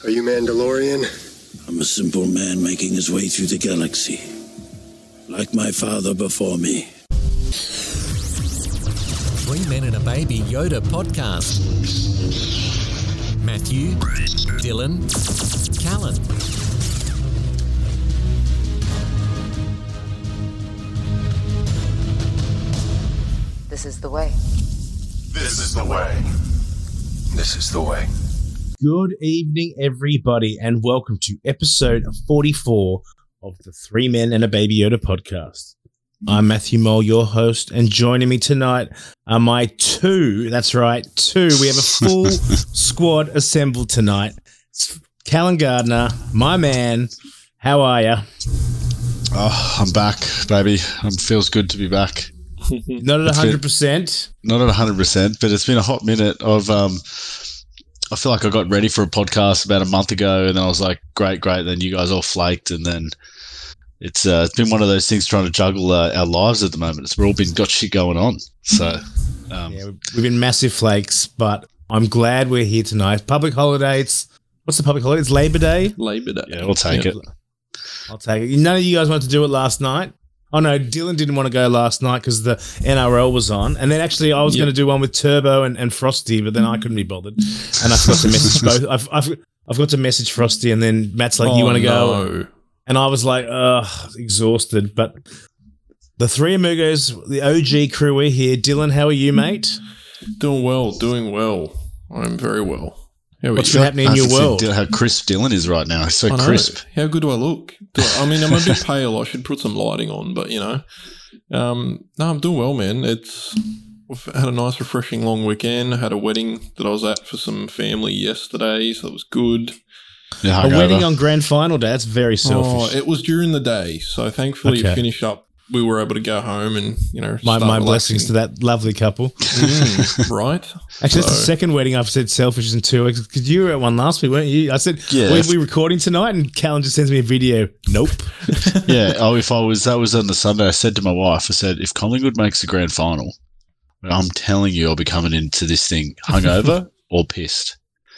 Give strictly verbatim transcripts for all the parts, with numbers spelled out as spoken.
Are you Mandalorian? I'm a simple man making his way through the galaxy, like my father before me. Three Men and a Baby Yoda podcast. Matthew, Dylan, Callan. This is the way. This is the way. This is the way. Good evening, everybody, and welcome to episode forty-four of the Three Men and a Baby Yoda podcast. I'm Matthew Mole, your host, and joining me tonight are my two, that's right, two. We have a full squad assembled tonight. It's Callan Gardner, my man. How are you? Oh, I'm back, baby. It feels good to be back. Not at one hundred percent. Not at one hundred percent, but it's been a hot minute. I've, um, I feel like I got ready for a podcast about a month ago, and then I was like, great, great. Then you guys all flaked, and then it's uh, it's been one of those things trying to juggle uh, our lives at the moment. It's, we're all been got shit going on. So, um, yeah, we've been massive flakes, but I'm glad we're here tonight. Public holidays. What's the public holiday? It's Labor Day. Labor Day. yeah, we'll take Yeah. it. I'll take it. None of you guys wanted to do it last night. Oh, no, Dylan didn't want to go last night because the N R L was on. And then actually I was Yep. going to do one with Turbo and, and Frosty, but then I couldn't be bothered. And I forgot to message both. I've, I've, I've got to message Frosty, and then Matt's like, you Oh, want to go? no. And I was like, ugh, exhausted. But the three amigos, the O G crew, we're here. Dylan, how are you, mate? Doing well, doing well. I'm very well. How are What's you? been happening in I your can see world? how crisp Dylan is right now. He's so I know. crisp. How good do I look? Do I, I mean, I'm a bit pale. I should put some lighting on, but you know, um, no, I'm doing well, man. It's we've had a nice, refreshing long weekend. I had a wedding that I was at for some family yesterday, so it was good. Yeah, A wedding hungover. on grand final day. That's very selfish. Oh, it was during the day, so thankfully Okay. it finished up. We were able to go home and you know, my start my relaxing. blessings to that lovely couple. Mm, right? Actually, that's the So- second wedding I've said selfish in two weeks. Because you were at one last week, weren't you? I said, Yeah. we, we recording tonight? And Callan just sends me a video. Nope. yeah. Oh, if I was, that was on the Sunday. I said to my wife, I said, if Collingwood makes the grand final, I'm telling you, I'll be coming into this thing hungover or pissed.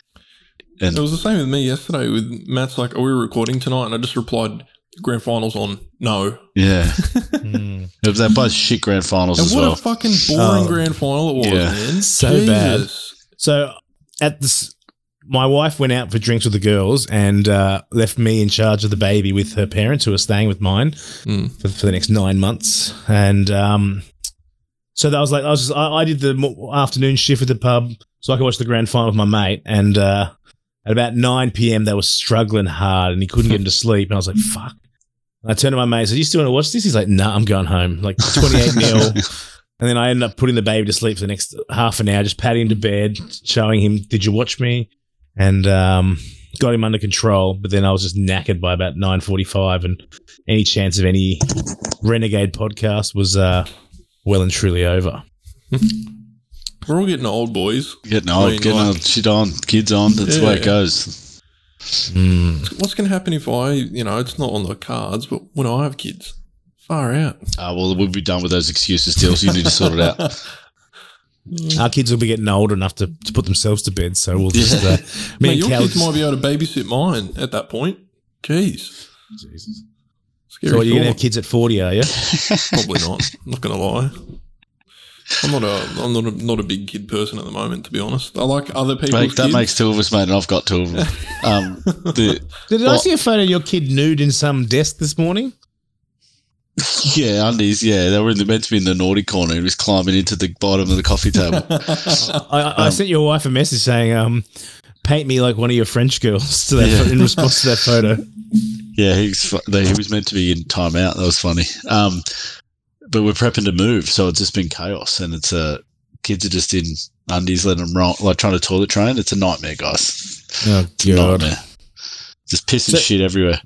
And It was the same with me yesterday. With Matt's like, "Are we recording tonight?" And I just replied, "Grand finals on." No. yeah, Mm. it was that both shit grand finals And as what well. a fucking boring Oh. grand final it was, Yeah. man. So bad. Jesus. So at this, my wife went out for drinks with the girls and uh, left me in charge of the baby with her parents, who are staying with mine Mm. for, for the next nine months. And um, so that was like, I was just, I, I did the mo- afternoon shift at the pub so I could watch the grand final with my mate. And uh, at about nine p.m., they were struggling hard and he couldn't get him to sleep. And I was like, fuck. And I turned to my mate and said, you still want to watch this? He's like, nah, I'm going home. Like twenty-eight nil. And then I ended up putting the baby to sleep for the next half an hour, just patting him to bed, showing him, did you watch me? And um, got him under control. But then I was just knackered by about nine forty-five, and any chance of any Renegade podcast was uh, well and truly over. We're all getting old, boys. Getting I old, mean, getting like- old, shit on, kids on. That's the way it Yeah. goes. Mm. What's going to happen if I, you know, it's not on the cards, but when I have kids? Far out. Uh, well, we'll be done with those excuses still, so you need to sort it out. Our kids will be getting old enough to, to put themselves to bed, so we'll just. Uh, me Mate, and your Cal kids just- might be able to babysit mine at that point. Jeez. Jesus. Scary So, what, you're going to thought. have kids at forty, are you? Probably not. I'm not going to lie. I'm not a I'm not a, not a big kid person at the moment, to be honest. I like other people's Mate, that kids. makes two of us, mate, and I've got two of them. Um, the, Did I Well- see a photo of your kid nude in some desk this morning? yeah, undies, yeah, they were in the, meant to be in the naughty corner. He was climbing into the bottom of the coffee table. I, I, I sent your wife a message saying, um, paint me like one of your French girls to that Yeah. in response to that photo. Yeah, he was, fu- they, he was meant to be in timeout. That was funny. Um, but we're prepping to move, so it's just been chaos, and it's uh, kids are just in undies, letting them roll, like trying to toilet train. It's a nightmare, guys. Oh, It's a nightmare. Just pissing So- shit everywhere.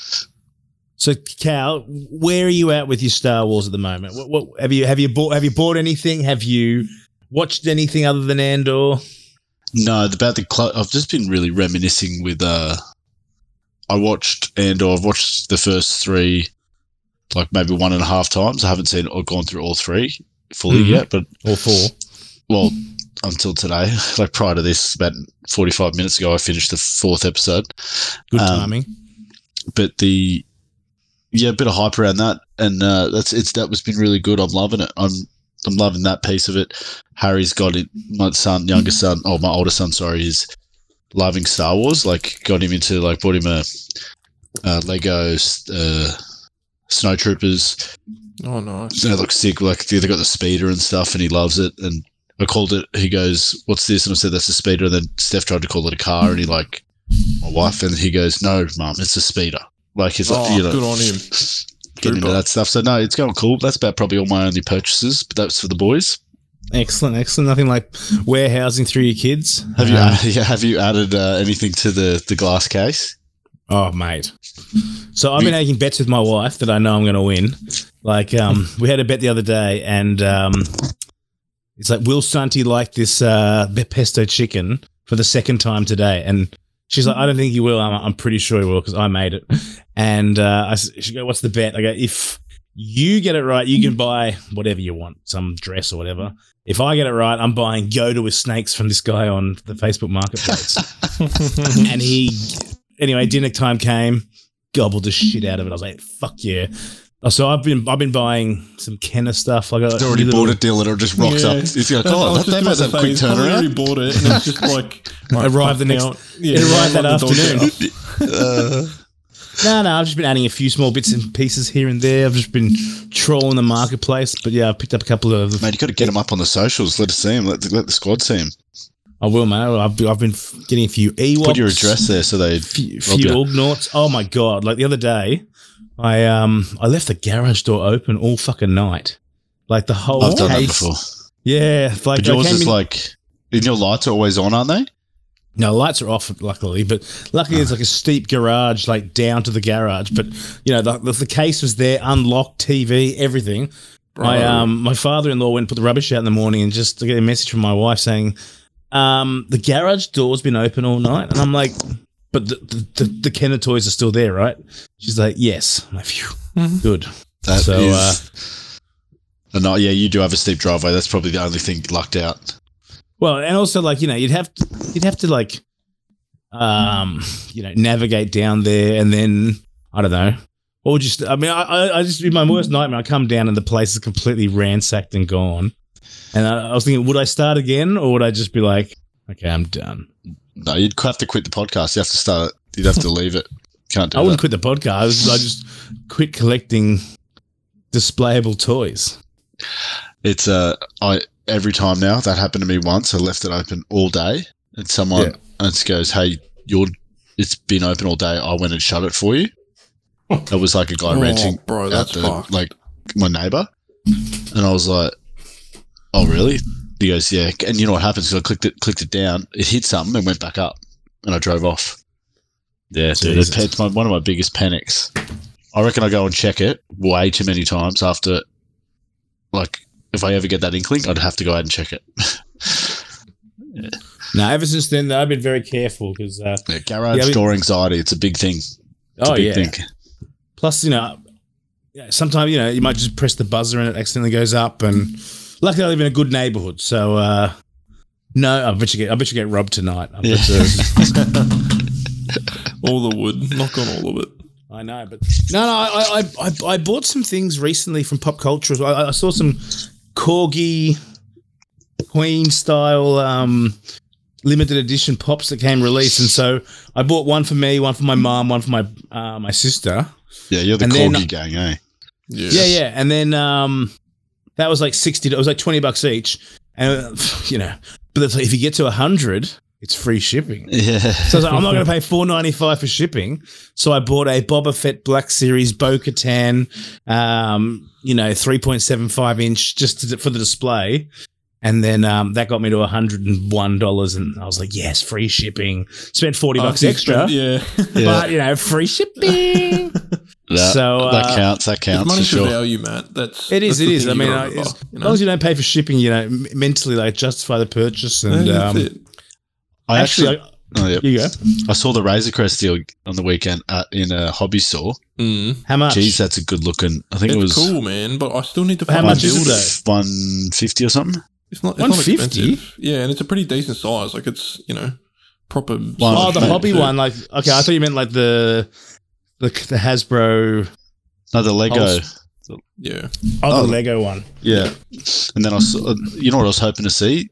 So, Cal, where are you at with your Star Wars at the moment? What, what have you have you bought? Have you bought anything? Have you watched anything other than Andor? No, about the clo- I've just been really reminiscing with. Uh, I watched Andor. I've watched the first three, like maybe one and a half times. I haven't seen or gone through all three fully Mhm. yet, but Or four? well, until today. Like prior to this, about forty-five minutes ago, I finished the fourth episode. Good Um, timing. But the yeah, a bit of hype around that, and uh, that's it's that was been really good. I'm loving it. I'm I'm loving that piece of it. Harry's got it. My son, youngest son, oh my older son, sorry, is loving Star Wars. Like got him into like bought him a, a Lego uh, Snowtroopers. Oh, nice. They look sick. Like they got the speeder and stuff, and he loves it. And I called it. He goes, "What's this?" And I said, "That's a speeder." And then Steph tried to call it a car, and he like my wife, and he goes, "No, Mum, it's a speeder." Like he's like, Oh, you know, good on him. getting into Trooper. that stuff. So no, it's going cool. That's about probably all my only purchases, but that's for the boys. Excellent, excellent. Nothing like warehousing through your kids. Have you Um, yeah, have you added uh, anything to the the glass case? Oh, mate. So I've been making bets with my wife that I know I'm going to win. Like, um, we had a bet the other day, and um, it's like, will Santi like this uh, pesto chicken for the second time today? And she's like, I don't think he will. I'm, I'm pretty sure he will because I made it. And uh, I, s- she go, what's the bet? I go, if you get it right, you can buy whatever you want, some dress or whatever. If I get it right, I'm buying Yoda with snakes from this guy on the Facebook Marketplace. And he, anyway, dinner time came, gobbled the shit out of it. I was like, fuck yeah. So I've been I've been buying some Kenner stuff. Like He's already bought a deal and it just rocks up. He's like, I oh, was that, just that must about have a to quick say, he's probably already turnaround. bought it, and it's just like right, Arrived the fuck next- now. Yeah, it arrived that now the door's afternoon. up. Uh, No, no, I've just been adding a few small bits and pieces here and there. I've just been trolling the marketplace. But yeah, I've picked up a couple of. mate, you got to get him up on the socials. Let us see him. Let the, let the squad see him. I will, man. I've, I've been f- getting a few Ewoks. Put your address there so they. few, rob few you. Ugnaughts. Oh my god! Like the other day, I um I left the garage door open all fucking night, like the whole I've done that case. before. Yeah, like But I yours came is in- like, and your lights are always on, aren't they? No, the lights are off, luckily, but luckily it's like a steep garage, like down to the garage. But you know, the, the, the case was there, unlocked, T V, everything. My um, my father-in-law went and put the rubbish out in the morning, and just to get a message from my wife saying, um, the garage door's been open all night, and I'm like, but the the, the, the Kenner toys are still there, right? She's like, yes. I'm like, phew, good. That So, is. uh, and no, yeah, you do have a steep driveway. That's probably the only thing lucked out. Well, and also like, you know, you'd have to, you'd have to like, um, you know, navigate down there, and then I don't know, or just, I mean, I, I, I just my worst nightmare. I come down and the place is completely ransacked and gone, and I, I was thinking, would I start again, or would I just be like, okay, I'm done? No, you'd have to quit the podcast. You have to start it. You'd have to leave it. Can't do I wouldn't that. quit the podcast. I just quit collecting displayable toys. It's uh, I every time now that happened to me once. I left it open all day, and someone Yeah. and just goes, "Hey, you're it's been open all day. I went and shut it for you." That was like a guy Oh, renting bro, out that's the, fucked. like my neighbor, and I was like, "Oh, really?" He goes, "Yeah." And you know what happens? So I clicked it, clicked it down. It hit something and went back up, and I drove off. Yeah, dude, it's, Jesus. it's my, one of my biggest panics. I reckon I go and check it way too many times after, like, if I ever get that inkling, I'd have to go out and check it. No, ever since then, though, I've been very careful because, uh, Yeah, garage Yeah, I mean- door anxiety, it's a big thing. It's oh a big yeah. thing. Plus, you know, yeah, sometimes, you know, you might just press the buzzer and it accidentally goes up. And luckily, I live in a good neighborhood. So, uh, no, I bet you get, I bet you get robbed tonight. I, bet you- all the wood, knock on all of it. I know, but no, no, I, I, I, I bought some things recently from pop culture. I, I saw some Corgi Queen style um, limited edition pops that came released, and so I bought one for me, one for my mum, one for my uh, my sister. Yeah, you're the And then- corgi gang, eh? Yeah, Yeah, yeah, and then um, that was like sixty. It was like twenty bucks each, and uh, you know, but it's like, if you get to a hundred, it's free shipping. Yeah. So I was like, I'm not going to pay four ninety five for shipping. So I bought a Boba Fett Black Series Bo-Katan, um, you know, three point seven five inch just to, for the display. And then um, that got me to one hundred one dollars. And I was like, yes, free shipping. Spent forty bucks After you extra. spent- yeah. Yeah. But, you know, free shipping. That, So, that uh, counts. That It's counts money for for sure. value, Matt. That's It is, that's it the is. thing I you mean, gotta I- remember, as you long know? as you don't pay for shipping, you know, m- mentally, like, justify the purchase. And Yeah, um, that's it. I actually, actually, oh, yeah. I, you go. I saw the Razor Crest deal on the weekend at, in a hobby store. Mm. How much? Jeez, that's a good looking. I think It's it was cool, man, but I still need to How find much a is it, dildo. though? one fifty or something. It's not. It's one not fifty? expensive. Yeah, and it's a pretty decent size. Like it's you know proper. Oh, the size hobby too. one. Like, okay, I thought you meant like the the, the Hasbro. No, the Lego. Pulse. Yeah. Oh, Oh. the Lego one. Yeah. And then I saw, you know what I was hoping to see?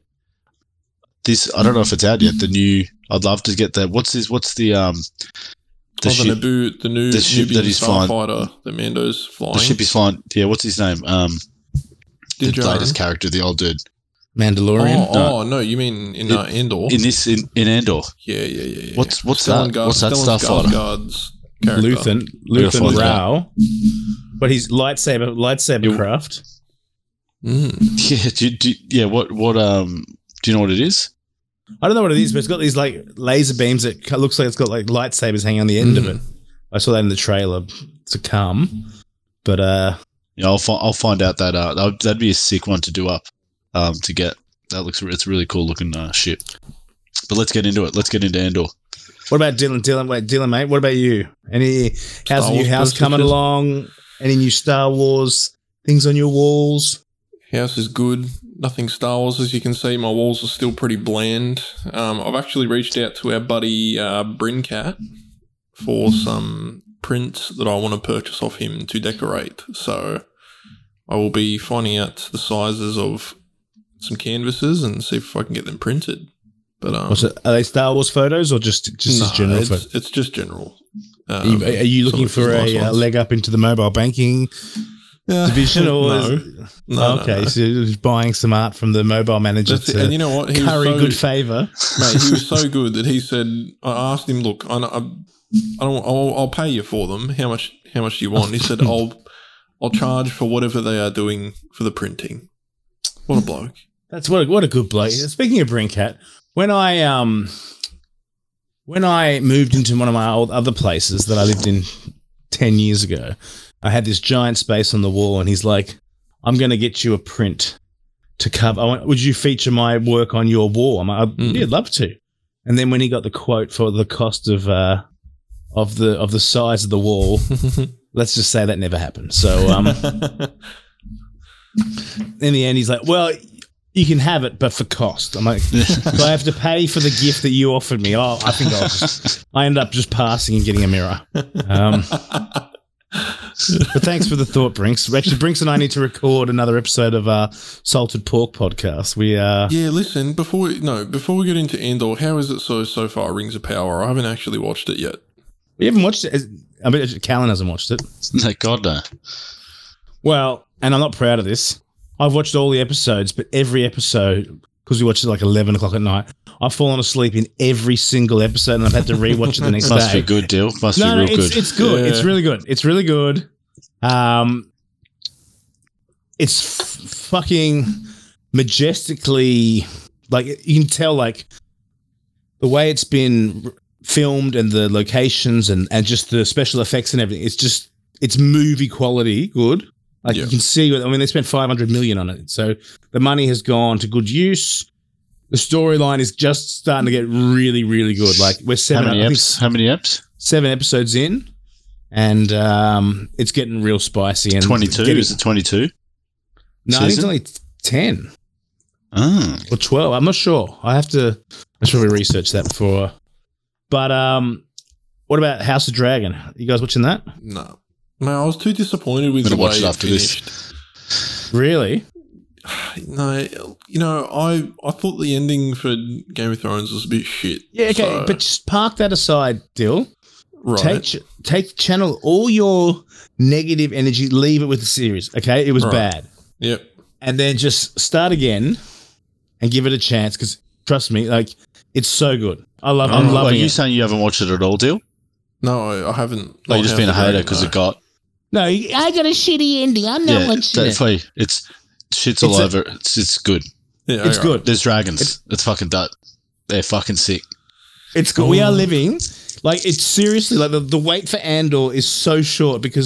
This, I don't know if it's out yet. The new, I'd love to get that. What's this? What's the, um, the oh, ship, the Naboo, the new the ship Nubian that he's flying- starfighter, the Mando's flying. the ship he's flying. Yeah, what's his name? Um, the Din Djarin. latest character, the old dude. Mandalorian. Oh, No. oh no, you mean in uh, Andor? In this, in, in Andor. yeah, yeah, yeah, yeah. What's- what's Stellan that? Gar- What's that Stellan starfighter? Skarsgård's character. Luthen. gotta Luthen find that. Rao. But he's lightsaber lightsaber You- craft. Mm. Yeah, do, you- do, you- yeah. What, what, um, do you know what it is? I don't know what it is, but it's got these like laser beams that ca- looks like it's got like lightsabers hanging on the end of Mm. it. I saw that in the trailer to come. But uh Yeah, I'll, fi- I'll find out that, uh, that, that'd be a sick one to do up, um, to get. That looks, it's a really cool looking, uh, ship. But let's get into it. Let's get into Andor. what about Dylan? Dylan, wait, Dylan, mate, what about you? Any how's the new Wars house coming purchases? along? Any new Star Wars things on your walls? House is good. Nothing Star Wars, as you can see. My walls are still pretty bland. Um, I've actually reached out to our buddy uh, Brincat for some prints that I want to purchase off him to decorate. So I will be finding out the sizes of some canvases and see if I can get them printed. But um, What's it, are they Star Wars photos or just just no, as general it's, photos? it's just general. Are you, Um, are you looking some- for some nice a uh, ones. leg up into the mobile banking Yeah. division, or no, is- no, no, okay, no. so you're just buying some art from the mobile manager That's it. to And you know what? He was curry so- good favour. Mate, he was so good that he said, I asked him, look, I, I, I don't, I'll, I'll pay you for them. How much, how much do you want? He said, I'll, I'll charge for whatever they are doing for the printing. What a bloke. That's what a, what a good bloke. Speaking of Brincat, when I um when I moved into one of my old other places that I lived in ten years ago, I had this giant space on the wall, and he's like, "I'm going to get you a print to cover. I want, would you feature my work on your wall?" I'm like, Mm. "Yeah, I'd love to." And then when he got the quote for the cost of uh of the of the size of the wall, let's just say that never happened. So um, in the end, he's like, "Well, you can have it, but for cost." I'm like, "Do I have to pay for the gift that you offered me?" Oh, I think I'll just. I end up just passing and getting a mirror. Um, but thanks for the thought, Brinks. Actually, Brinks and I need to record another episode of our Salted Pork podcast. We uh, Yeah, listen, before we, no, before we get into Andor, how is it so, so far, Rings of Power? I haven't actually watched it yet. we haven't watched it. I mean, Callan hasn't watched it. No, God, no. Well, and I'm not proud of this. I've watched all the episodes, but every episode, because we watched it like eleven o'clock at night, I've fallen asleep in every single episode, and I've had to rewatch it the next Must day. be good, deal. Must No, be no, real it's good. it's good. Yeah. It's really good. It's really good. Um, it's f- fucking majestically, like you can tell, like the way it's been r- filmed and the locations and and just the special effects and everything. It's just it's movie quality, good. Like Yeah. you can see. I mean, they spent five hundred million on it, so the money has gone to good use. The storyline is just starting to get really, really good. Like we're How seven, many I think eps? How many eps? seven episodes in, and um, it's getting real spicy. And twenty-two? getting- Is it twenty-two? no, I think it's season? only ten Ah. or twelve. I'm not sure. I have to. I should probably research that before. But um, what about House of Dragon? You guys watching that? No. No, I was too disappointed with I'm the gonna way watch it it after this. finished. Really? No, you know, I I thought the ending for Game of Thrones was a bit shit. Yeah. Okay, so- but just park that aside, Dill. right. Take ch- take channel all your negative energy. Leave it with the series. Okay, it was Right. bad. Yep. And then just start again and give it a chance because trust me, like it's so good. I love. I'm Oh, loving are you it. saying you haven't watched it at all, deal? No, I, I haven't. Like, not you're just House being a of hater Dragon, because no. it got. No, I got a shitty ending. I'm not Yeah, watching that's it. why it's shit's all It's a- over. It's it's good. Yeah, It's alright. good. There's dragons. It's, fucking that. They're fucking sick. It's good. We are living like it's seriously like the, the wait for Andor is so short because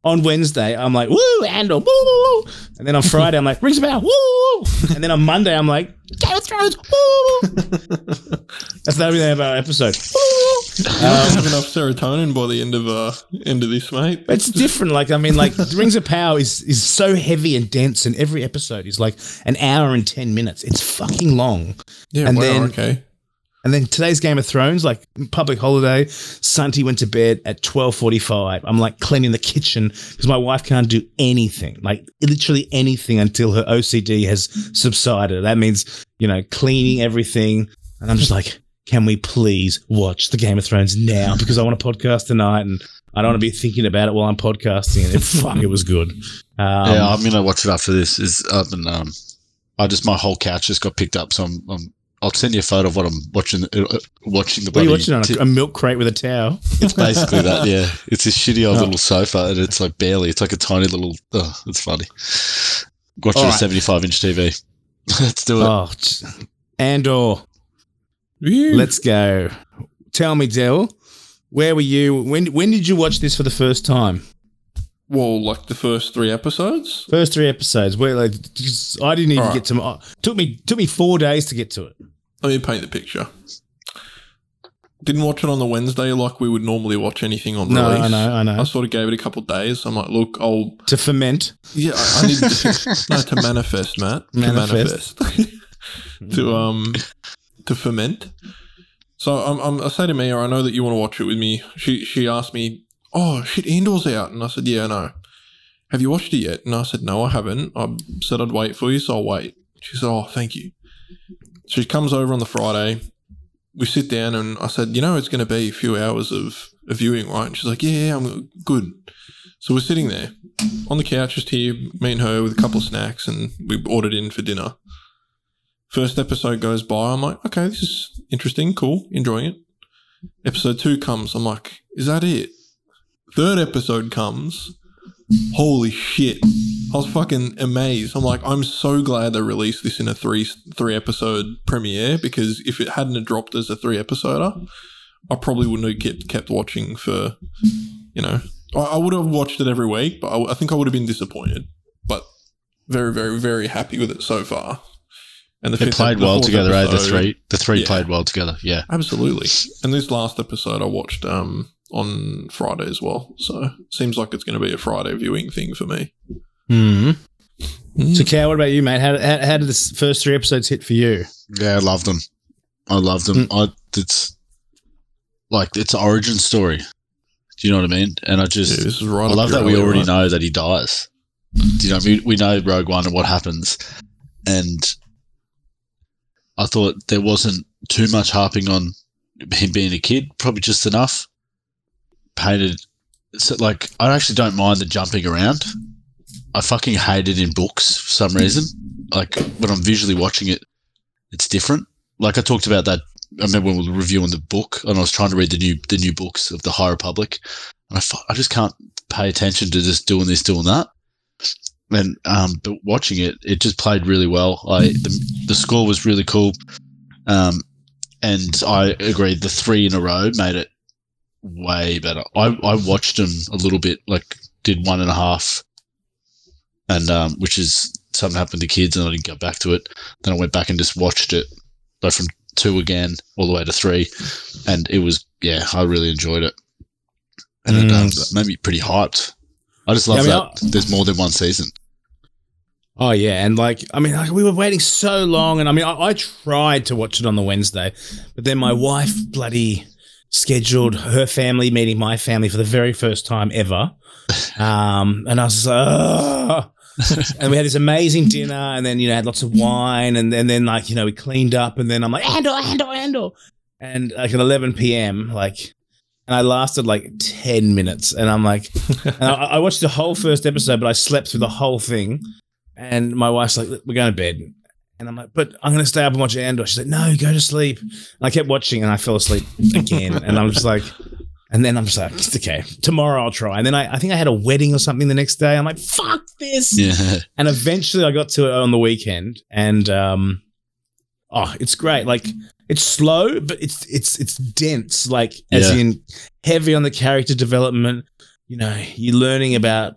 on Wednesday, I'm like, woo, Andor, woo, woo, woo. And then on Friday, I'm like, rings a bell, woo, woo, woo. And then on Monday, I'm like, Game of Thrones, woo. That's the only thing about our episode. Woo. You don't have enough serotonin by the end of uh end of this, mate. It's different. Like, I mean, like, Rings of Power is is so heavy and dense, and every episode is like an hour and ten minutes. It's fucking long. Yeah, and wow, then, okay. And then today's Game of Thrones, like public holiday, Santi went to bed at twelve forty-five. I'm like cleaning the kitchen because my wife can't do anything, like literally anything until her O C D has subsided. That means, you know, cleaning everything. And I'm just like, can we please watch the Game of Thrones now? Because I want to podcast tonight and I don't want to be thinking about it while I'm podcasting. And it, fuck, it was good. Um, yeah, I'm gonna watch it after this. Is up and um, I just my whole couch just got picked up, so I'm, I'm I'll send you a photo of what I'm watching. Uh, watching the. What are you watching on? T- a, a milk crate with a towel. It's basically that. Yeah, it's this shitty old oh. little sofa, and it's like barely. It's like a tiny little. Oh, it's funny. Watching All a right. seventy-five inch T V. Let's do it. Oh, Andor. Let's go. Tell me, Del, where were you? When when did you watch this for the first time? Well, like the first three episodes. First three episodes. Where like I didn't even All right. get to. Uh, took me took me four days to get to it. Let me paint the picture. Didn't watch it on the Wednesday like we would normally watch anything on No, release. I know, I know. I sort of gave it a couple of days. I'm like, look, I'll To ferment. yeah, I, I need to, no to manifest, Matt. Manifest. To manifest. to um to ferment. So I'm, I'm, I say to Mia, I know that you want to watch it with me. She she asked me, oh shit, Andor's out, and I said, yeah, I know. Have you watched it yet? And I said, no, I haven't. I said I'd wait for you, so I'll wait. She said, oh, thank you. She comes over on the Friday. We sit down, and I said, you know, it's going to be a few hours of, of viewing, right? And she's like, yeah, yeah, I'm good. So we're sitting there on the couch, just here, me and her with a couple of snacks, and we ordered in for dinner. First episode goes by. I'm like, okay, this is interesting, cool, enjoying it. Episode two comes. I'm like, is that it? Third episode comes. Holy shit. I was fucking amazed. I'm like, I'm so glad they released this in a three three episode premiere, because if it hadn't have dropped as a three episoder, I probably wouldn't have kept, kept watching for, you know, I, I would have watched it every week, but I, I think I would have been disappointed. But very, very, very happy with it so far. And the It fifth, played the well fourth together, eh? The episode- three, the three Yeah. played well together. Yeah. Absolutely. And this last episode I watched um, on Friday as well. So seems like it's going to be a Friday viewing thing for me. Mm-hmm. So, Cal, what about you, mate? How, how, how did the first three episodes hit for you? Yeah, I love them. I love them. Mm. I it's like it's an origin story. Do you know what I mean? And I just Yeah, this is right I up love your that we alley, already right? know that he dies. Do you know? We we know Rogue One and what happens, and I thought there wasn't too much harping on him being a kid. Probably just enough. Painted so like I actually don't mind the jumping around. I fucking hate it in books for some reason. Like when I'm visually watching it, it's different. Like I talked about that. I remember when we were reviewing the book, and I was trying to read the new the new books of the High Republic, and I, fu- I just can't pay attention to just doing this, doing that. And um, but watching it, it just played really well. I the, the score was really cool, um, and I agreed. The three in a row made it way better. I I watched them a little bit, like did one and a half, and um, which is something happened to kids, and I didn't go back to it. Then I went back and just watched it, like from two again all the way to three, and it was yeah, I really enjoyed it, and it um, made me pretty hyped. I just love Yeah, I mean, that there's more than one season. Oh, yeah. And, like, I mean, like, we were waiting so long. And, I mean, I, I tried to watch it on the Wednesday, but then my wife bloody scheduled her family meeting my family for the very first time ever. Um, and I was just like, ugh. And we had this amazing dinner, and then, you know, had lots of wine, and, and then, like, you know, we cleaned up, and then I'm like, Andor, Andor, Andor. And, like, at eleven p.m., like, and I lasted like ten minutes, and I'm like, and I, I watched the whole first episode, but I slept through the whole thing. And my wife's like, we're going to bed. And I'm like, but I'm going to stay up and watch Andor. She's like, no, go to sleep. And I kept watching, and I fell asleep again. And I'm just like, and then I'm just like, it's okay, tomorrow I'll try. And then I, I think I had a wedding or something the next day. I'm like, fuck this. Yeah, And eventually I got to it on the weekend, and um, oh, it's great. Like, it's slow, but it's it's it's dense. Like, as Yeah. in heavy on the character development. You know, you're learning about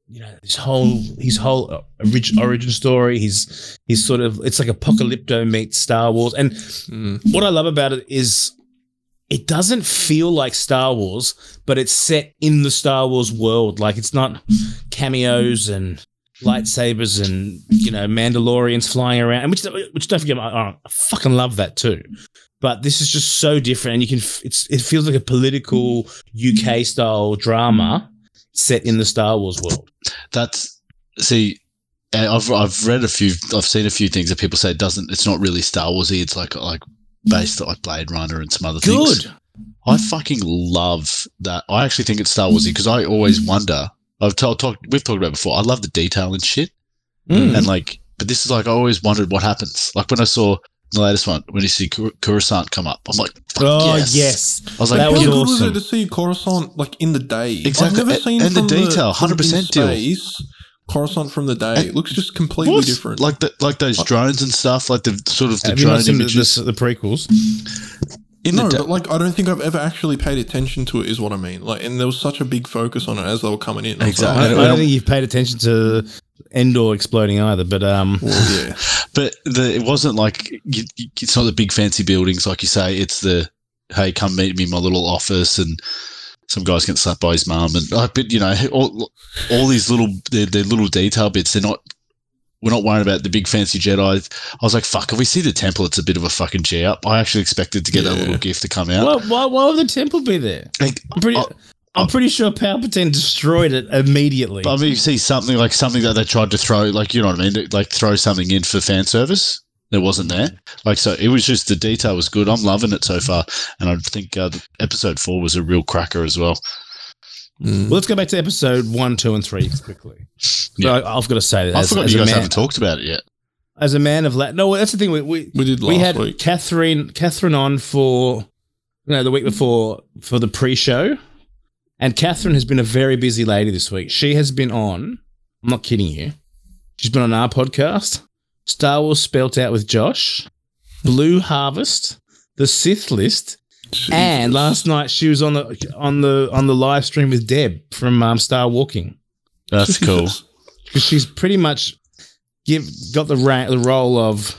you know, this whole his whole origin, origin story. He's he's sort of it's like Apocalypto meets Star Wars, and Mm. what I love about it is it doesn't feel like Star Wars, but it's set in the Star Wars world. Like it's not cameos and lightsabers and you know Mandalorians flying around, and which which don't forget, I, I fucking love that too. But this is just so different, and you can it's it feels like a political U K style drama set in the Star Wars world. That's see, I've I've read a few, I've seen a few things that people say it doesn't. It's not really Star Warsy. It's like like based on like Blade Runner and some other things. Good. I fucking love that. I actually think it's Star Warsy because I always wonder. I've told, talked, we've talked about it before. I love the detail and shit, Mm. and like, but this is like I always wondered what happens. Like when I saw the latest one, when you see Cor- Coruscant come up, I'm like, fuck Oh yes. yes, I was like, That How was good beautiful. was it awesome. to see Coruscant like in the day? Exactly. I've never And- seen and the from detail, from one hundred percent in deal. space, Coruscant from the day. And- It looks just completely What's- different. Like the like those drones and stuff, like the sort of the Have you drone not seen the, images. the, the prequels? in no, the but like I don't think I've ever actually paid attention to it. Is what I mean. Like, and there was such a big focus on it as they were coming in. I was Exactly. I, like, I don't- don't think you've paid attention to Endor exploding either, but um, well, yeah. But the, it wasn't like you, you- it's not the big fancy buildings like you say. It's the hey, come meet me in my little office, and some guys get slapped by his mum, and uh, but you know all, all these little they're, they're little detail bits. They're not. We're not worried about the big fancy Jedi. I was like, fuck. If we see the temple, it's a bit of a fucking G up. I actually expected to get that Yeah. little gift to come out. why, why, why would the temple be there? Like, I'm pretty, I- I'm pretty sure Palpatine destroyed it immediately. But I mean, you see something like something that they tried to throw, like, you know what I mean? Like, throw something in for fan service. It wasn't there. Like, so it was just the detail was good. I'm loving it so far. And I think uh, the episode four was a real cracker as well. Mm. Well, let's go back to episode one, two, and three quickly. Yeah. So I, I've got to say that I as, forgot as you a guys man, haven't talked about it yet. as a man of Latin. No, well, that's the thing. We we, We did we last had week. Catherine Catherine on for you know the week before for the pre-show, and Catherine has been a very busy lady this week. She has been on. I'm not kidding you. She's been on our podcast, Star Wars Spelt Out with Josh, Blue Harvest, The Sith List, and Jesus. last night she was on the on the on the live stream with Deb from um, Star Walking. That's cool. Jesus. Because she's pretty much give got the rank, the role of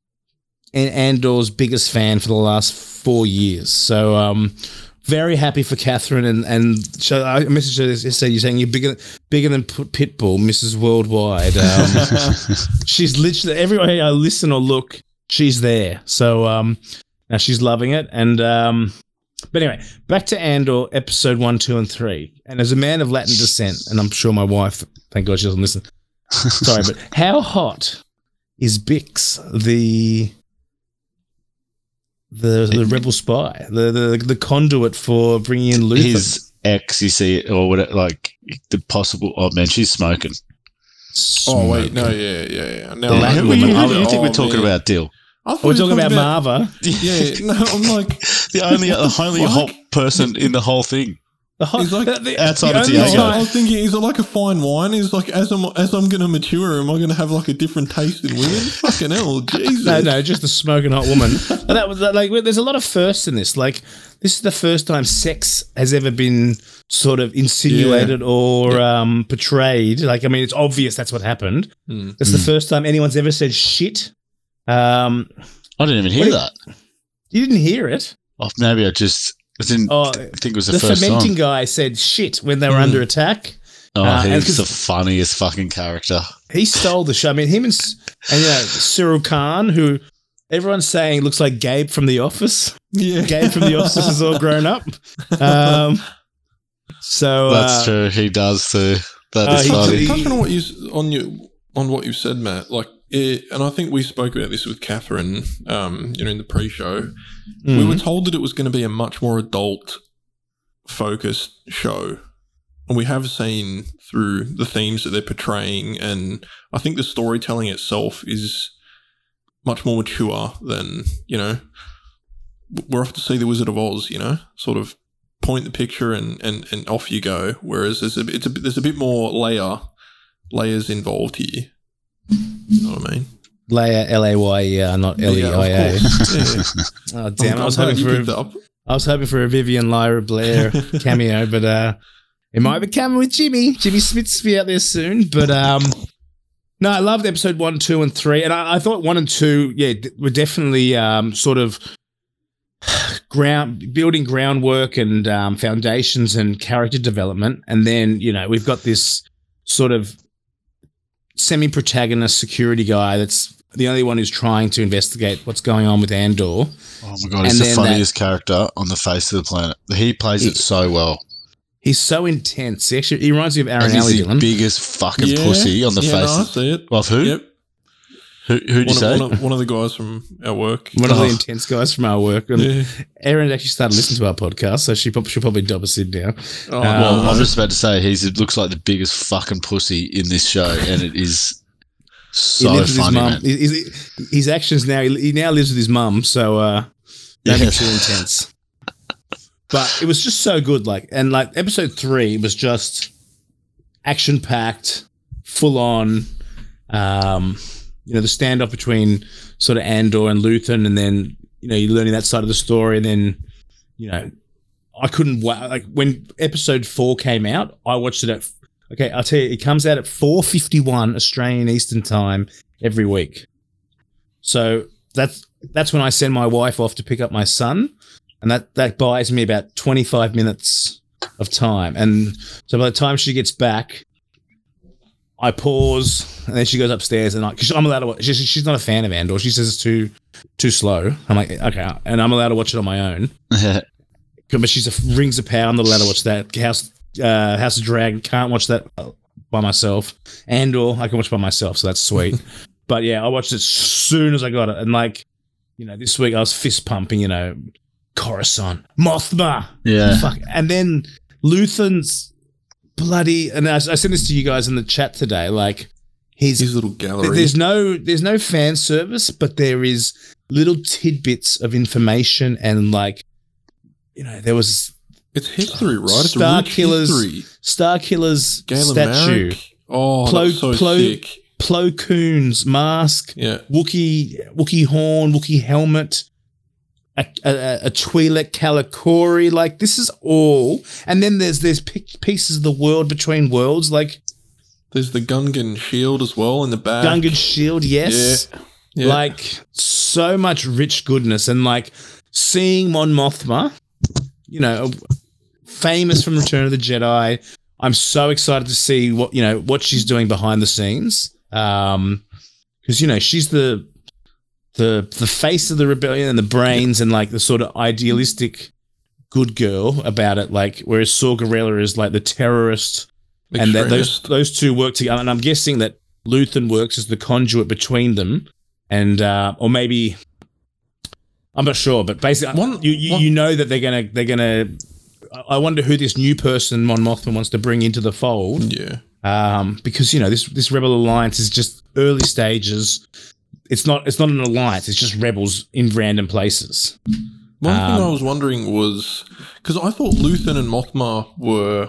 An- Andor's biggest fan for the last four years. So um, very happy for Catherine, and and so I messaged her yesterday. You're saying you're bigger bigger than P- Pitbull, Missus Worldwide. Um, she's literally everywhere I listen or look, she's there. So um, now she's loving it, and um, but anyway, back to Andor, episode one, two, and three. And as a man of Latin descent, and I'm sure my wife, thank God she doesn't listen. Sorry, but how hot is Bix, the the the rebel spy, the the, the conduit for bringing in Luther? His ex, you see, or what, like the possible. Oh man, she's smoking. Oh wait, no, yeah, yeah, yeah. Now The Yeah, Latin who, woman. who, who do you Oh, think we're talking man. about, Dill? I thought We're you were talking about Marva. Yeah, no, I'm like, The only the only Fuck. hot person in the whole thing. The hot, He's like- the, the, Outside the of only Diego. I time- was thinking, is it like a fine wine? Is like as I'm as I'm going to mature, am I going to have like a different taste in women? Fucking hell, Jesus! No, no, just the smoking hot woman. And that was like, there's a lot of firsts in this. Like, this is the first time sex has ever been sort of insinuated or um, portrayed. Like, I mean, it's obvious that's what happened. Mm. That's the first time anyone's ever said shit. Um, I didn't even hear What that. you didn't hear it. Oh, maybe I just I didn't Oh, think it was the, The first fermenting time. guy said shit when they were under attack. Oh, uh, and he's 'cause- the funniest fucking character. He stole the show. I mean, him and, S- and you know, Cyril Khan, who everyone's saying looks like Gabe from The Office. Yeah, Gabe from The Office is all grown up. Um, so That's uh, true. He does too. That uh, is he- funny. he- touching on what you on you on what you've said, Matt. Like, it, and I think we spoke about this with Catherine. Um, you know, in the pre-show, we mm, were told that it was going to be a much more adult focused show. And we have seen through the themes that they're portraying, and I think the storytelling itself is much more mature than, you know, we're off to see the Wizard of Oz, you know, sort of point the picture and, and, and off you go. Whereas there's a, it's a, there's a bit more layer, layers involved here. You know what I mean? Leia, L A Y E R, not L E I Yeah, A. of course. Yeah. Oh damn! I'm- I was I'm hoping glad you for picked a, that up. I was hoping for a Vivian Lyra Blair cameo, but uh, It might be coming with Jimmy. Jimmy Smith's be out there soon. But um, no, I loved episode one, two, and three. And I, I thought one and two, yeah, d- were definitely um, sort of ground building groundwork and um, foundations and character development. And then, you know, we've got this sort of semi-protagonist security guy that's the only one who's trying to investigate what's going on with Andor. Oh my god, he's And the then funniest character on the face of the planet. He plays He- it so well. He's so intense. He actually, he reminds me of Aaron And he's Alley, the Dylan. biggest fucking Yeah. pussy on the yeah, face. no, I of, see it. of who? Yep. Who? Who'd you One say? of, one, of, one of the guys from our work. One of the Oh. intense guys from our work. And Yeah. Erin actually started listening to our podcast, so she prob- she'll probably dob us in now. Oh, well, Um, I'm just about to say he's it looks like the biggest fucking pussy in this show, and it is he so lives with his funny, mum. man. His, his- his actions now, he, he now lives with his mum, so uh, don't Yeah. be too intense. But it was just so good. Like, and like episode three was just action packed, full on. Um, you know, the standoff between sort of Andor and Luthen, and then, you know, you're learning that side of the story, and then, you know, I couldn't wait. Like when episode four came out, I watched it at. Okay, I'll tell you, it comes out at four fifty-one Australian Eastern Time every week. So that's that's when I send my wife off to pick up my son, and that that buys me about twenty-five minutes of time. And so by the time she gets back, I pause, and then she goes upstairs, and I, cause I'm allowed to watch. She's, she's not a fan of Andor. She says it's too too slow. I'm like, okay, and I'm allowed to watch it on my own. But she's a rings of power. I'm not allowed to watch that. House uh, House of Dragon, can't watch that by myself. Andor, I can watch by myself, so that's sweet. But yeah, I watched it as soon as I got it, and like, you know, this week I was fist pumping. You know, Coruscant, Mothma, Yeah. fuck, and then Luthen's bloody. And I, I sent this to you guys in the chat today. Like, he's His little gallery. there's no there's no fan service, but there is little tidbits of information, and like, you know, there was It's history, right? It's Star a rich Killers history. Star Killer's Galen statue, Marek. Oh, Plo- that's so Plo- sick. Plo Koon's mask, Yeah. Wookiee Wookiee horn, Wookiee helmet, a, a, a Twi'lek Kalikori. Like, this is all, and then there's there's pic- pieces of the world between worlds, like There's the Gungan shield as well in the back. Gungan shield. Yes, Yeah. Yeah. like so much rich goodness, and like seeing Mon Mothma, you know, famous from Return of the Jedi. I'm so excited to see what, you know, what she's doing behind the scenes. Um, because, you know, she's the the the face of the rebellion and the brains and like the sort of idealistic good girl about it. Like, whereas Saw Gerrera is like the terrorist, and that those Extremist. those two work together. And I'm guessing that Luthen works as the conduit between them, and uh, or maybe I'm not sure, but basically, One- you you, one- you know that they're gonna they're gonna. I wonder who this new person Mon Mothma wants to bring into the fold, Yeah. um, because you know this this Rebel Alliance is just early stages. It's not it's not an alliance. It's just rebels in random places. One thing Um, I was wondering was because I thought Luthen and Mothma were,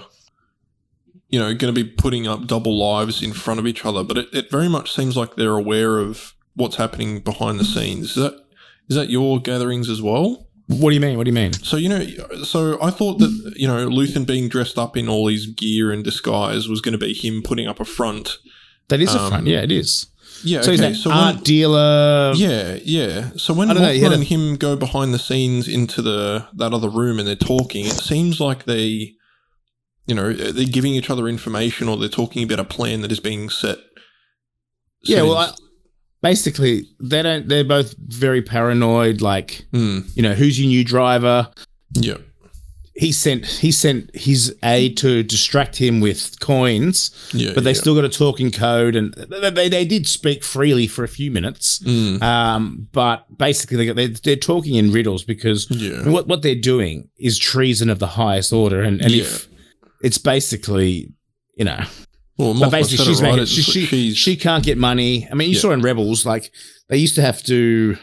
you know, going to be putting up double lives in front of each other, but it, it very much seems like they're aware of what's happening behind the scenes. Is that is that your gatherings as well? What do you mean? What do you mean? So, you know, so I thought that, you know, Luthen being dressed up in all his gear and disguise was going to be him putting up a front. That is a Um, front. Yeah, it is. Yeah, So okay. he's So an art when, dealer. yeah, yeah. So when I don't know, he had Mothma a- and him go behind the scenes into the that other room and they're talking, it seems like they, you know, they're giving each other information or they're talking about a plan that is being set. Yeah, set well, in- I, basically, they don't. They're both very paranoid. Like, Hmm, you know, who's your new driver? yeah, He sent he sent his aide to distract him with coins, yeah, but they yeah. still got to talk in code, and they, they they did speak freely for a few minutes. Mm, Um, but basically, they, they they're talking in riddles because yeah, what what they're doing is treason of the highest order, and and if it's basically, you know. well, But Mothma basically, said she's it right. making It's she, like she, she's she can't get money. I mean, you Yeah. saw in Rebels, like they used to have to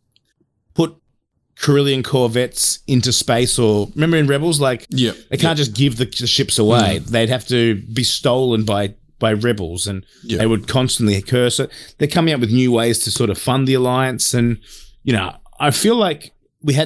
put Carillion corvettes into space, or remember in Rebels, like yeah, they can't just give the, the ships away. Mm. They'd have to be stolen by by rebels, and Yeah. they would constantly curse it. They're coming up with new ways to sort of fund the alliance, and you know, I feel like we had th-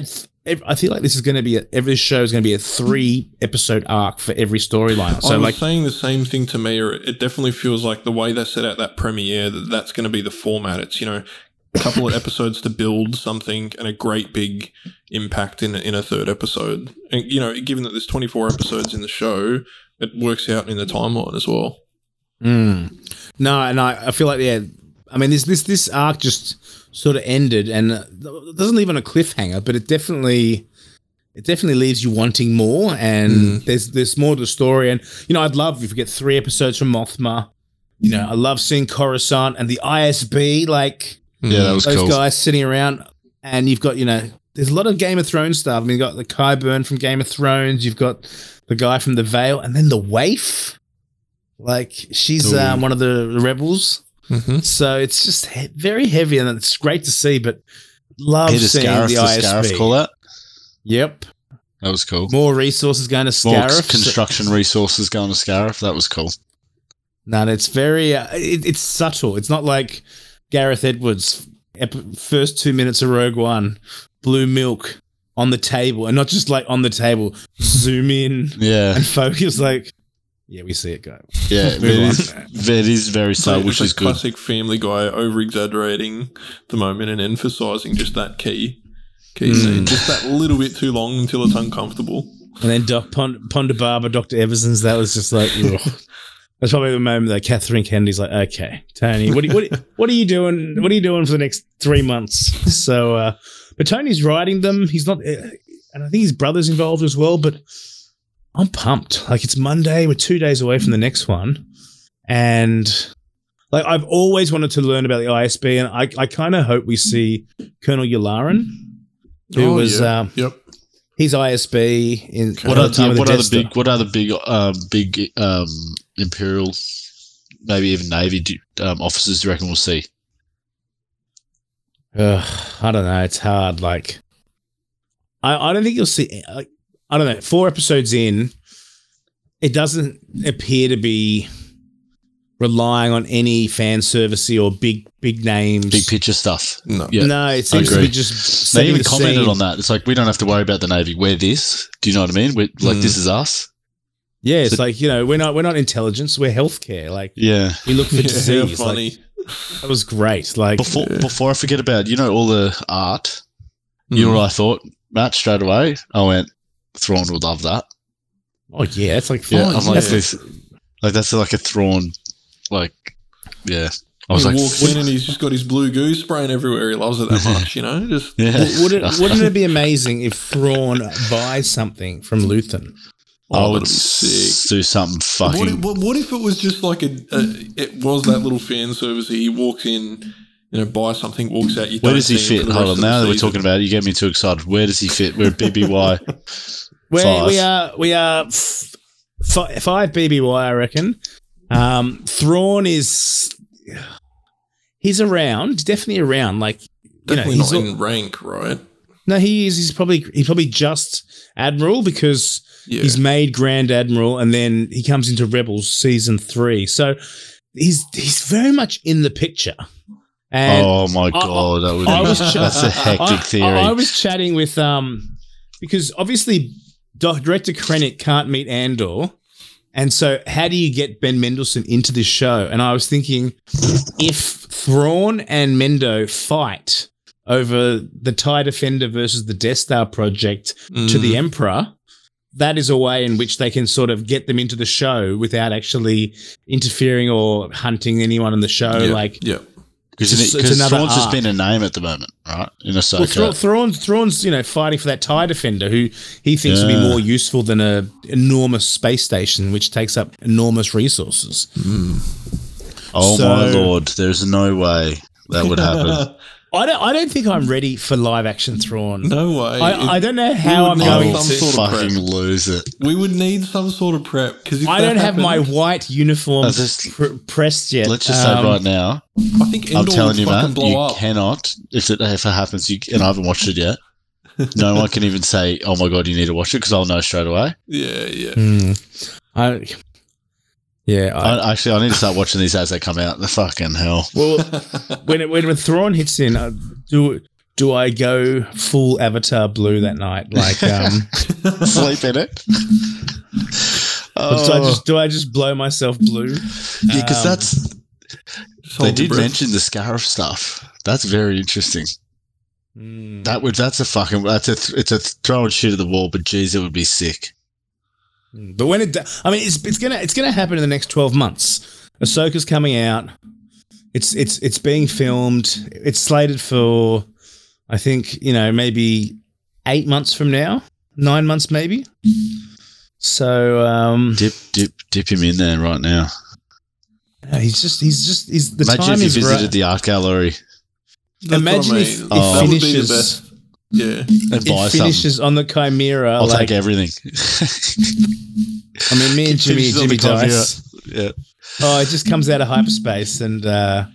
I feel like this is going to be a, every show is going to be a three episode arc for every storyline. So I was like saying the same thing to me, or it definitely feels like the way they set out that premiere that that's going to be the format. It's, you know, a couple of episodes to build something and a great big impact in in a third episode. And you know, given that there's twenty-four episodes in the show, it works out in the timeline as well. Mm. No, and I, I feel like yeah. I mean, this this this arc just sort of ended, and it doesn't leave on a cliffhanger, but it definitely it definitely leaves you wanting more. And mm. there's there's more to the story. And you know, I'd love if we get three episodes from Mothma. You know, I love seeing Coruscant and the I S B, like yeah, that was those cool. guys sitting around. And you've got, you know, there's a lot of Game of Thrones stuff. I mean, you've got the Qyburn from Game of Thrones. You've got the guy from The Veil, and then the Waif. Like she's um, one of the rebels. Mm-hmm. So it's just he- very heavy, and it's great to see. But love Peter seeing Scarif, the the I S B. Scarif call that. Yep, that was cool. More resources going to More Scarif. construction resources going to Scarif. That was cool. No, it's very uh, it, it's subtle. It's not like Gareth Edwards' ep- first two minutes of Rogue One, blue milk on the table, and not just like on the table. Zoom in, yeah, and focus. Like, yeah, we see it go. Yeah, it is, it is very subtle, so which is good. Classic Family Guy over exaggerating the moment and emphasizing just that key key mm. scene, just that little bit too long until it's uncomfortable. And then Doc Pond- Ponda Barber, Doctor Everson's, that was just like, ugh. That's probably the moment that Catherine Kennedy's like, okay, Tony, what, are you, what, what are you doing? What are you doing for the next three months? So, uh, but Tony's writing them. He's not, uh, and I think his brother's involved as well. But I'm pumped. Like it's Monday. We're two days away from the next one, and like I've always wanted to learn about the I S B, and I, I kind of hope we see Colonel Yularen, who oh, was, yeah. um, yep. His I S B in what are, yeah, what, are the big, what are the big um, big um, Imperial, maybe even Navy um, officers do you reckon we'll see? Uh, I don't know. It's hard. Like, I, I don't think you'll see. Like, I don't know. Four episodes in, it doesn't appear to be relying on any fan servicey or big big names, big picture stuff. No, yeah, no. It seems to be just. They even commented on that. It's like we don't have to worry about the Navy. We're this. Do you know what I mean? We're, like mm. this is us. Yeah, it's so, like you know we're not we're not intelligence. We're healthcare. Like yeah, we look for yeah, disease. Funny. Like, that was great. Like before yeah. before I forget about you know all the art. Mm. You know what I thought, Matt? Straight away, I went. Thrawn would love that. Oh yeah, it's like yeah. fun. I'm like that's this, like that's like a Thrawn, like yeah. I was he like, walks in and he's just got his blue goo spraying everywhere. He loves it that much, you know. Just yeah. Would it, wouldn't it be amazing if Thrawn buys something from Luthen? Oh, oh, would sick. Do something fucking. What if, what, what if it was just like a, a? It was that little fan service. He walks in, you know, buys something, walks out. You Where don't does he see him fit? for the Hold rest on, of now the that we're season. talking about it, you get me too excited. Where does he fit? We're B B Y. Well, we are we are f- f- five B B Y, I reckon. Um, Thrawn is he's around, definitely around. Like definitely you know, he's not all, in rank, right? No, he is. He's probably he's probably just Admiral because yeah. he's made Grand Admiral, and then he comes into Rebels season three. So he's he's very much in the picture. And oh my god, I, that would I was ch- that's a hectic I, theory. I, I was chatting with um because obviously Director Krennic can't meet Andor, and so how do you get Ben Mendelsohn into this show? And I was thinking, if Thrawn and Mendo fight over the TIE Defender versus the Death Star project mm. to the Emperor, that is a way in which they can sort of get them into the show without actually interfering or hunting anyone in the show. Yep. Like, yeah. Because Thrawn's just been a name at the moment, right? In Ahsoka. Well, Thra- Thrawn's, Thrawn's, you know, fighting for that TIE Defender, who he thinks yeah. will be more useful than a enormous space station, which takes up enormous resources. Mm. Oh so, my lord! There's no way that would happen. I don't. I don't think I'm ready for live action Thrawn. No way. I, it, I don't know how I'm going to sort of fucking prep. lose it. We would need some sort of prep because I don't have happens, my white uniform just, pr- pressed yet. Let's just um, say right now. I think Endor I'm telling would you, fucking man, blow you up. cannot. If it if it happens, you and I haven't watched it yet. No one can even say, "Oh my god, you need to watch it," because I'll know straight away. Yeah, yeah. Mm. I. Yeah, I, I, actually, I need to start watching these as they come out. The fucking hell. Well, when it, when when Thrawn hits in, uh, do do I go full Avatar blue that night? Like, um, Sleep in it. oh. do I just do I just blow myself blue? Yeah, because Um, that's they did mention the Scarif stuff. That's very interesting. mm. That would that's a fucking that's a th- it's a th- throwing shit at the wall, but geez, it would be sick. But when it, I mean, it's it's gonna it's gonna happen in the next twelve months. Ahsoka's coming out. It's it's it's being filmed. It's slated for, I think, you know, maybe eight months from now, nine months maybe. So um, Dip dip dip him in there right now. he's just he's just he's the Imagine time if you is visited right. the art gallery. That's Imagine what I if mean. it Oh. That would be the finishes. best. Yeah. And buy It finishes on the Chimera. I'll like, take everything. I mean, me and Jimmy Finishes on Jimmy the Chimera. Dice. Yeah. Oh, it just comes out of hyperspace and uh,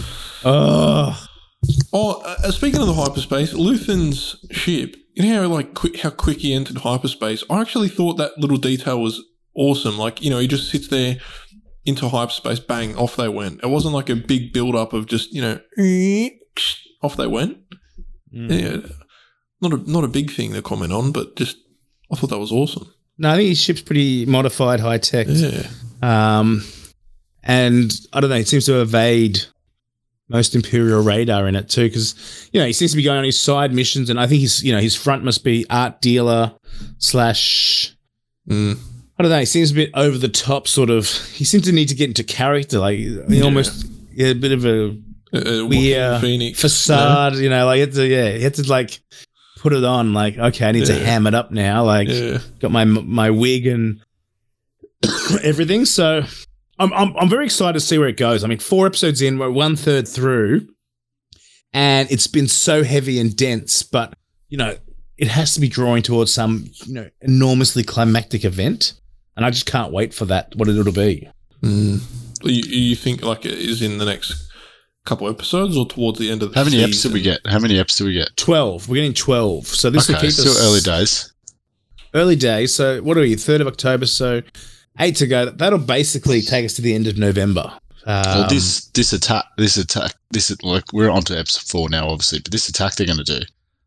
oh. Oh, uh, speaking of the hyperspace, Luthen's ship. You know how like quick how quick he entered hyperspace. I actually thought that little detail was awesome. Like, you know, he just sits there into hyperspace, bang, off they went. It wasn't like a big build up of just, you know, off they went. Mm. Yeah, not a not a big thing to comment on, but just I thought that was awesome. No, I think his ship's pretty modified, high tech. Yeah, Um, and I don't know, it seems to evade most Imperial radar in it too, because, you know, he seems to be going on his side missions, and I think he's, you know, his front must be art dealer slash, mm. I don't know, he seems a bit over the top sort of, he seems to need to get into character, like, he Yeah. almost, yeah, a bit of a uh, weird Phoenix facade, you know, like, he had to, yeah, he had to, like, put it on, like, okay, I need to Yeah. ham it up now, like, Yeah, got my my wig and everything. So I'm, I'm I'm very excited to see where it goes. I mean, four episodes in, we're one third through, and it's been so heavy and dense. But you know, it has to be drawing towards some, you know, enormously climactic event, and I just can't wait for that. What it'll be. mm. you, you think like it is in the next couple episodes or towards the end of the How many season? eps did we get? How many eps do we get? Twelve. We're getting twelve. So this will Okay, keep still us early days. Early days. So what are we? Third of October. So eight to go. That'll basically take us to the end of November. Um, Well, this this attack, this attack, this is like we're on to episode four now, obviously. But this attack they're going to do,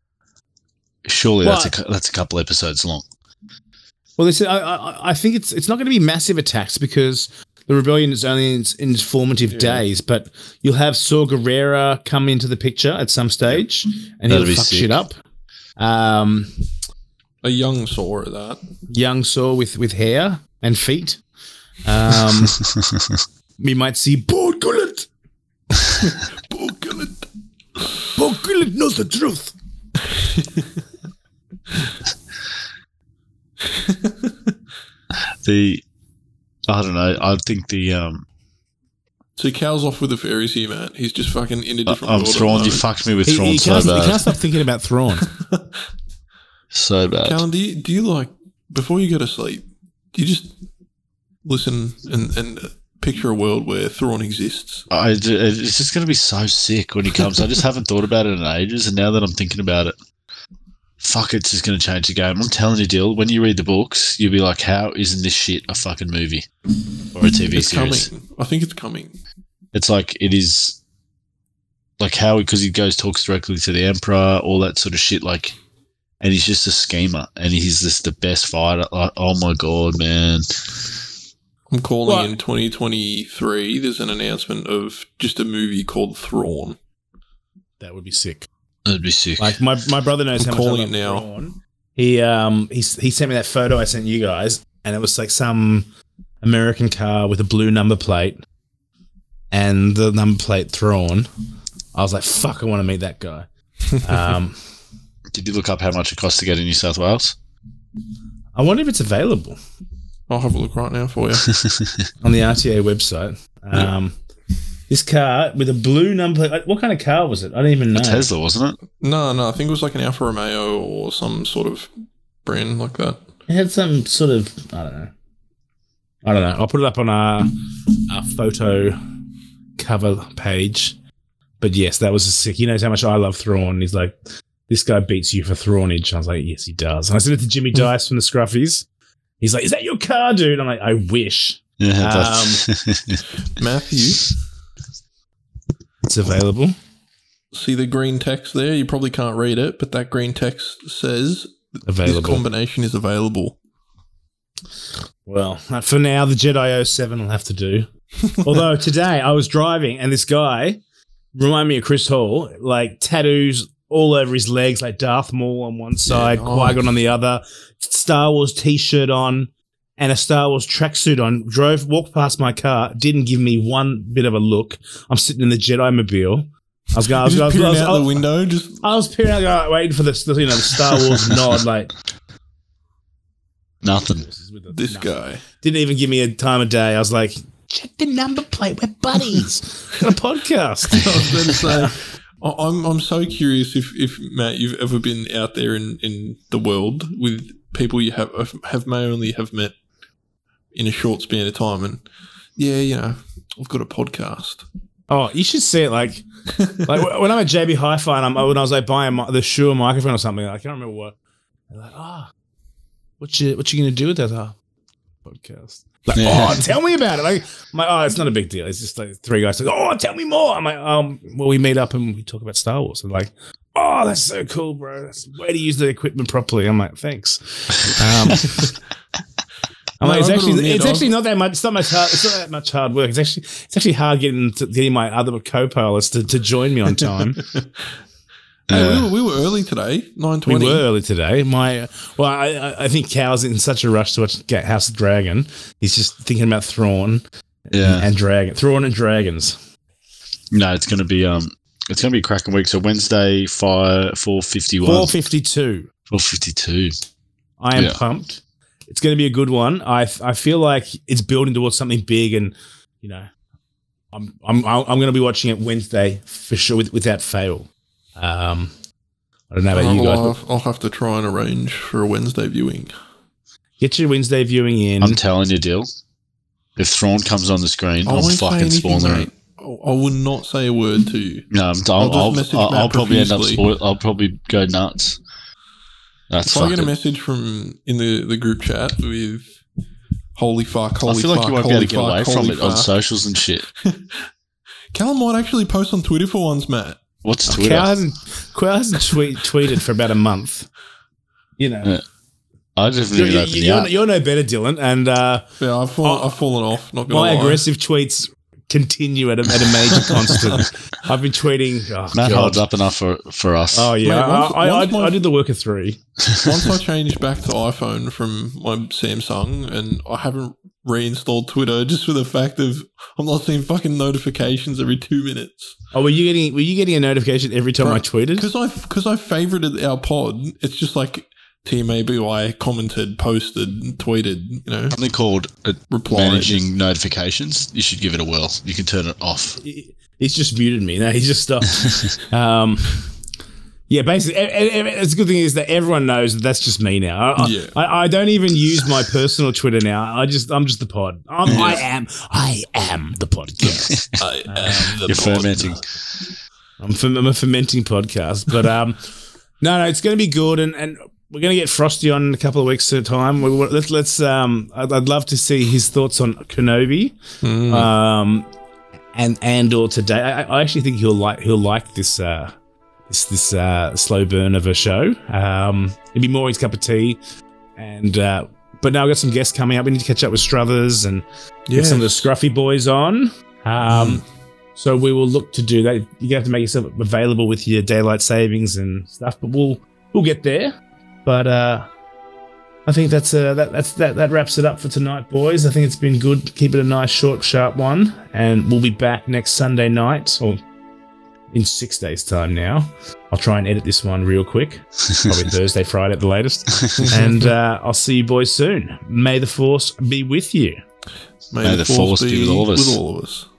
surely that's a Well, cou- that's a couple episodes long. Well, they said, I, I, I think it's it's not going to be massive attacks because the rebellion is only in its, in its formative days. But you'll have Saw Gerrera come into the picture at some stage, and That'll he'll be fuck sick. shit up. Um, A young Saw at that. young Saw with with hair and feet. Um, we might see Bo Gullet. Oh, good. Bo Gullet knows the truth. The I don't know. I think the um. So Cal's off with the fairies here, man. He's just fucking in a I- different I'm world at the Thrawn. You moment. fucked me with He, Thrawn he so can't, he bad, can't stop thinking about Thrawn. so bad. Callan, do you, do you like, before you go to sleep, do you just listen and, and picture a world where Thrawn exists? I, it's just going to be so sick when he comes. I just haven't thought about it in ages, and now that I'm thinking about it, fuck, it's just going to change the game. I'm telling you, Dill, when you read the books, you'll be like, how isn't this shit a fucking movie or a T V It's series? coming. I think it's coming. It's like, it is, like how, because he goes, talks directly to the Emperor, all that sort of shit, like, and he's just a schemer, and he's just the best fighter. Like, oh my God, man. I'm calling What? in twenty twenty-three. There's an announcement of just a movie called Thrawn. That would be sick. That'd be sick. Like my, my brother knows I'm how much I calling love it now. Thrawn. He um he he sent me that photo I sent you guys, and it was like some American car with a blue number plate, and the number plate Thrawn. I was like, fuck, I want to meet that guy. Um, Did you look up how much it costs to get in New South Wales? I wonder if it's available I'll have a look right now for you. on the R T A website. Um, this car with a blue number plate. like, What kind of car was it? I don't even know. A Tesla, wasn't it? no, no, I think it was like an Alfa Romeo or some sort of brand like that. It had some sort of, I don't know. I don't know. I'll put it up on our, our photo cover page. But yes, that was a sick. He knows how much I love Thrawn. He's like, this guy beats you for Thrawnage. I was like, yes, he does. And I sent it to Jimmy Dice from the Scruffies. He's like, is that your car, dude? I'm like, I wish. Yeah, Um, that's Matthew, It's available. see the green text there? You probably can't read it, but that green text says Available. this combination is available. Well, for now, the Jedi oh seven will have to do. Although today I was driving and this guy reminded me of Chris Hall, like tattoos all over his legs, like Darth Maul on one side, nice. Qui-Gon on the other, Star Wars t-shirt on, and a Star Wars tracksuit on. Drove, walked past my car, didn't give me one bit of a look. I'm sitting in the Jedi mobile. I was going, I was, just I was, peering I was, out I was, the window. Just I was peering out, like, waiting for the, you know, the Star Wars nod, like Nothing. this guy. didn't even give me a time of day. I was like, check the number plate. We're buddies. Got a podcast. I was going to say, I- I'm I'm so curious if, if Matt, you've ever been out there in, in the world with people you have have may only have met in a short span of time, and yeah, you know, I've got a podcast. Oh, you should see it. Like, like when I'm at J B Hi-Fi and I'm when I was like buying my, the Shure microphone or something. I can't remember what. They're like, oh, what you what you gonna do with that oh, podcast? Like, Yeah. oh, tell me about it. Like, I'm like, oh, it's not a big deal. It's just like three guys like, oh, tell me more. I'm like, um, well, we meet up and we talk about Star Wars. And like, oh, that's so cool, bro. That's the way to use the equipment properly. I'm like, thanks. Um, I'm like, No, it's I've got to actually admit, it's I've- actually not that much. It's not much hard. It's not that much hard work. It's actually it's actually hard getting to, getting my other co-pilots to, to join me on time. Hey, Yeah. we, were, we were early today, nine We twenty. were early today. My well, I, I- I think Cal's in such a rush to watch Ga- House of Dragon. He's just thinking about Thrawn Yeah. and Dragon, Thrawn and Dragons. No, it's gonna be um, it's gonna be a cracking week. So Wednesday, five four fifty one, Four fifty two. four fifty two. I am Yeah. pumped. It's going to be a good one. I I feel like it's building towards something big, and you know, I'm I'm I'm going to be watching it Wednesday for sure, with, without fail. Um, I don't know about you guys. I'll But have, I'll have to try and arrange for a Wednesday viewing. get your Wednesday viewing in. I'm telling you, Dill. If Thrawn comes on the screen, I I'm won't say fucking anything, spoiling mate. it. I I will not say a word to you. No, I'm, I'll I'll, just I'll, message I'll, Matt I'll probably end up profusely. spoil. I'll probably go nuts. That's If I get a fucking. message from in the, the group chat with holy fuck, holy I feel fuck, like you won't be holy able to get fuck, away from holy it on fuck. socials and shit. Callum might actually post on Twitter for once, Matt. What's Twitter? Cal hasn't Cal hasn't tweet, tweeted for about a month. You know, Yeah. I just you're, didn't even open the you're, app. you're no better, Dylan. And uh, Yeah, I've fallen, Oh, I've fallen off. Not gonna my lie. aggressive tweets continue at a, at a major constant. I've been tweeting. Oh, Matt God. holds up enough for, for us. Oh yeah, Mate, once- I, I, once I, my- I did the work of three. Once I changed back to iPhone from my Samsung, and I haven't reinstalled Twitter just for the fact of I'm not seeing fucking notifications every two minutes. Oh, were you getting were you getting a notification every time I tweeted? Because I because I favorited our pod. It's just like T M A B Y commented, posted, tweeted. You know, Something called uh, Replied. managing notifications. You should give it a whirl. You can turn it off. He- He's just muted me. No, he's just stopped. um, yeah, basically, e- e- e- it's a good thing is that everyone knows that that's just me now. I, I- Yeah. I, I don't even use my personal Twitter now. I just I'm just the pod. I'm, I am I am the podcast. I am the You're pod. fermenting. I'm, ferm- I'm a fermenting podcast, but um, no, no, it's going to be good, and, and we're going to get Frosty on in a couple of weeks at a time. We, we- let's let's um, I'd, I'd love to see his thoughts on Kenobi, Mm. um, and Andor today. I, I actually think he'll like he'll like this uh, this this uh, slow burn of a show. Um, it'd be more his cup of tea, and uh, but now I've got some guests coming up. We need to catch up with Struthers and get some of the Scruffy boys on. Um, So we will look to do that. You're gonna have to make yourself available with your daylight savings and stuff, but we'll we'll get there. But uh, I think that's uh, that that's that that wraps it up for tonight, boys. I think it's been good. Keep it a nice, short, sharp one, and we'll be back next Sunday night or in six days' time. Now I'll try and edit this one real quick, probably Thursday, Friday at the latest, and uh, I'll see you boys soon. May the force be with you. May, the force be with all of us.